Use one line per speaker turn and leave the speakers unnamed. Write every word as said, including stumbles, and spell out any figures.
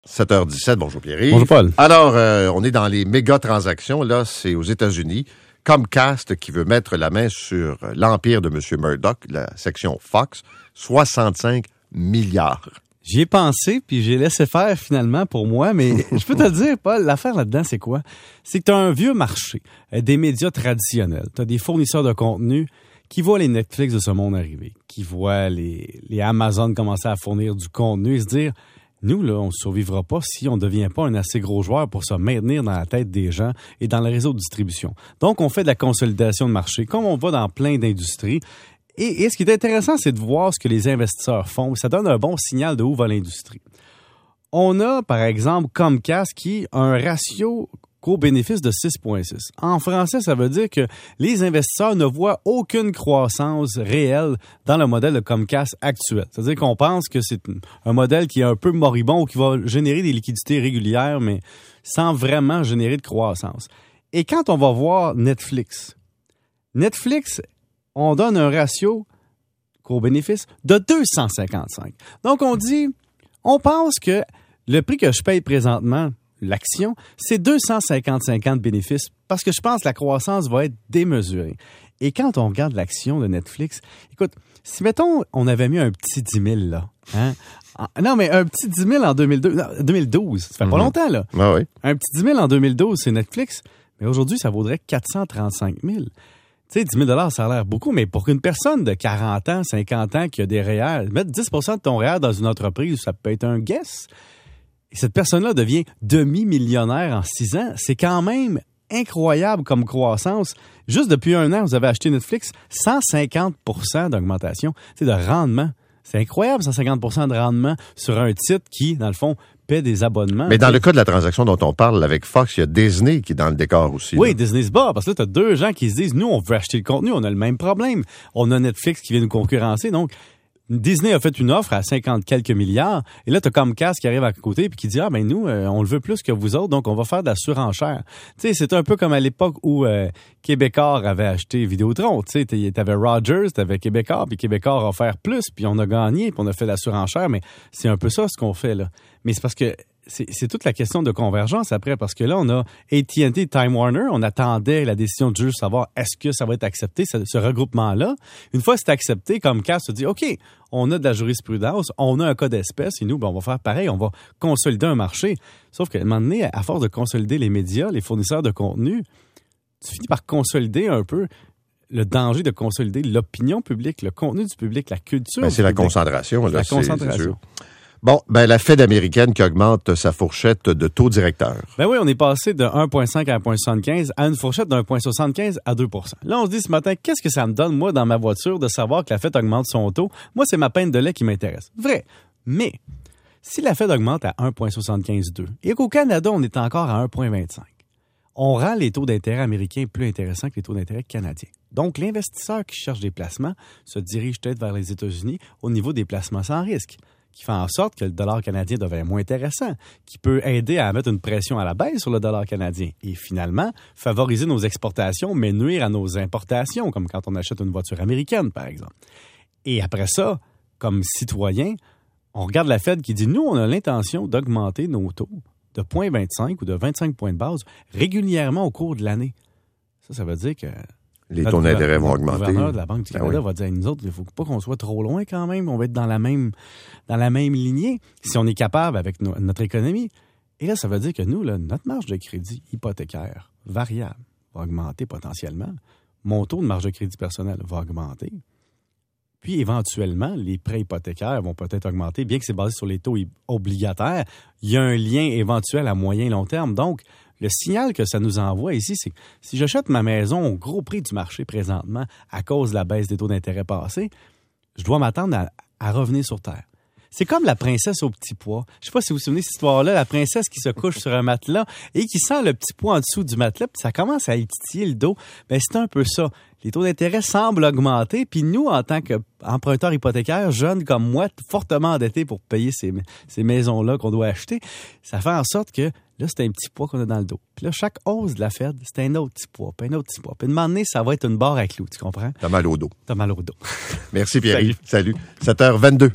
sept heures dix-sept, bonjour Pierre.
Bonjour Paul.
Alors, euh, on est dans les méga transactions. Là, c'est aux États-Unis. Comcast qui veut mettre la main sur l'empire de M. Murdoch, la section Fox, soixante-cinq milliards.
J'y ai pensé, puis j'ai laissé faire finalement pour moi, mais je peux te dire, Paul, l'affaire là-dedans, c'est quoi? C'est que tu as un vieux marché, euh, des médias traditionnels. Tu as des fournisseurs de contenu qui voient les Netflix de ce monde arriver, qui voient les, les Amazon commencer à fournir du contenu et se dire, nous, là, on ne survivra pas si on ne devient pas un assez gros joueur pour se maintenir dans la tête des gens et dans le réseau de distribution. Donc, on fait de la consolidation de marché, comme on va dans plein d'industries. Et, et ce qui est intéressant, c'est de voir ce que les investisseurs font. Ça donne un bon signal de où va l'industrie. On a, par exemple, Comcast qui a un ratio coût-bénéfice de six virgule six. En français, ça veut dire que les investisseurs ne voient aucune croissance réelle dans le modèle de Comcast actuel. C'est-à-dire qu'on pense que c'est un modèle qui est un peu moribond ou qui va générer des liquidités régulières, mais sans vraiment générer de croissance. Et quand on va voir Netflix, Netflix, on donne un ratio coût-bénéfice de deux cent cinquante-cinq. Donc, on dit, on pense que le prix que je paye présentement, l'action, c'est deux cent cinquante-cinq ans de bénéfices parce que je pense que la croissance va être démesurée. Et quand on regarde l'action de Netflix, écoute, si mettons, on avait mis un petit dix mille là, hein? Non, mais un petit dix mille en deux mille deux, non, deux mille douze, ça fait pas mm-hmm. longtemps là.
Ah oui.
Un petit dix mille en deux mille douze, c'est Netflix, mais aujourd'hui, ça vaudrait quatre cent trente-cinq mille. Tu sais, dix mille dollars, ça a l'air beaucoup, mais pour une personne de quarante ans, cinquante ans qui a des R E E R, mettre dix pour cent de ton R E E R dans une entreprise, ça peut être un guess. Et cette personne-là devient demi-millionnaire en six ans. C'est quand même incroyable comme croissance. Juste depuis un an, vous avez acheté Netflix, cent cinquante pour cent d'augmentation, c'est de rendement. C'est incroyable, cent cinquante pour cent de rendement sur un titre qui, dans le fond, paie des abonnements.
Mais dans le cas de la transaction dont on parle avec Fox, il y a Disney qui est dans le décor aussi.
Oui,
là.
Disney se bat, parce que là, tu as deux gens qui se disent, nous, on veut acheter le contenu, on a le même problème. On a Netflix qui vient nous concurrencer, donc Disney a fait une offre à cinquante quelques milliards, et là, tu as Comcast qui arrive à côté et qui dit, ah ben nous, euh, on le veut plus que vous autres, donc on va faire de la surenchère. Tu sais, c'est un peu comme à l'époque où euh, Québécois avait acheté Vidéotron. Tu sais, t'avais Rogers, t'avais Québécois, puis Québécois a offert plus, puis on a gagné, puis on a fait de la surenchère, mais c'est un peu ça ce qu'on fait là. Mais c'est parce que C'est, c'est toute la question de convergence après, parce que là, on a A T and T, Time Warner, on attendait la décision du juge savoir est-ce que ça va être accepté, ce, ce regroupement-là. Une fois que c'est accepté, Comcast se dit, OK, on a de la jurisprudence, on a un cas d'espèce, et nous, ben, on va faire pareil, on va consolider un marché. Sauf qu'à un moment donné, à force de consolider les médias, les fournisseurs de contenu, tu finis par consolider un peu le danger de consolider l'opinion publique, le contenu du public, la culture.
Ben, c'est la concentration. Là,
la
c'est,
concentration.
C'est sûr. Bon, ben la Fed américaine qui augmente sa fourchette de taux directeur.
Ben oui, on est passé de un virgule cinq à un virgule soixante-quinze à une fourchette de un virgule soixante-quinze à deux pour cent. Là, on se dit ce matin, qu'est-ce que ça me donne, moi, dans ma voiture, de savoir que la Fed augmente son taux? Moi, c'est ma peine de lait qui m'intéresse. Vrai. Mais, si la Fed augmente à un virgule soixante-quinze deux et qu'au Canada, on est encore à un virgule vingt-cinq, on rend les taux d'intérêt américains plus intéressants que les taux d'intérêt canadiens. Donc, l'investisseur qui cherche des placements se dirige peut-être vers les États-Unis au niveau des placements sans risque, qui fait en sorte que le dollar canadien devient moins intéressant, qui peut aider à mettre une pression à la baisse sur le dollar canadien et finalement favoriser nos exportations, mais nuire à nos importations, comme quand on achète une voiture américaine, par exemple. Et après ça, comme citoyen, on regarde la Fed qui dit, nous, on a l'intention d'augmenter nos taux de zéro virgule vingt-cinq ou de vingt-cinq points de base régulièrement au cours de l'année. Ça, ça veut dire que
les taux d'intérêt vont augmenter.
Le gouverneur de la Banque du Canada ben oui. va dire, nous autres, il ne faut pas qu'on soit trop loin quand même. On va être dans la même, dans la même lignée si on est capable avec no- notre économie. Et là, ça veut dire que nous, là, notre marge de crédit hypothécaire variable va augmenter potentiellement. Mon taux de marge de crédit personnel va augmenter. Puis, éventuellement, les prêts hypothécaires vont peut-être augmenter, bien que c'est basé sur les taux obligataires. Il y a un lien éventuel à moyen et long terme. Donc, le signal que ça nous envoie ici, c'est que si j'achète ma maison au gros prix du marché présentement à cause de la baisse des taux d'intérêt passés, je dois m'attendre à, à revenir sur terre. C'est comme la princesse au petit pois. Je sais pas si vous vous souvenez de cette histoire-là, la princesse qui se couche sur un matelas et qui sent le petit pois en dessous du matelas, puis ça commence à y titiller le dos. Ben c'est un peu ça. Les taux d'intérêt semblent augmenter, puis nous, en tant qu'emprunteurs hypothécaires, jeunes comme moi, fortement endettés pour payer ces, ces maisons-là qu'on doit acheter, ça fait en sorte que là, c'est un petit poids qu'on a dans le dos. Puis là, chaque hausse de la Fed, c'est un autre petit poids, puis un autre petit poids. Puis à un moment donné, ça va être une barre à clous, tu comprends?
T'as mal au dos.
T'as mal au dos.
Merci Pierre. Salut. Salut. sept heures vingt-deux.